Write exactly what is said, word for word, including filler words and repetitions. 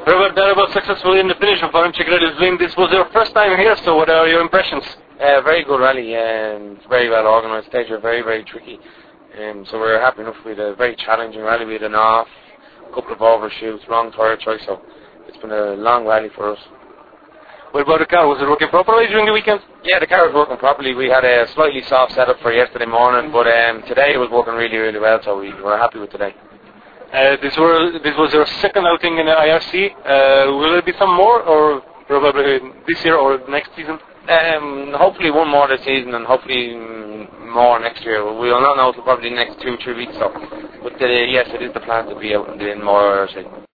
Robert, that was successful in the finish of Orange Chickadees win. This was your first time here, so what are your impressions? Uh, very good rally, and very well organised. Stage were very, very tricky. Um, so we were happy enough with a very challenging rally. We had an off, a couple of overshoots, wrong tyre choice, so it's been a long rally for us. What about the car? Was it working properly during the weekend? Yeah, the car was working properly. We had a slightly soft setup for yesterday morning, but um, today it was working really, really well, so we were happy with today. Uh, this, were, this was your second outing in the I R C. Uh, will there be some more, or probably this year or next season? Um, hopefully one more this season, and hopefully more next year. We will not know until probably the next two, three weeks. So, but uh, yes, it is the plan to be out in more I R C.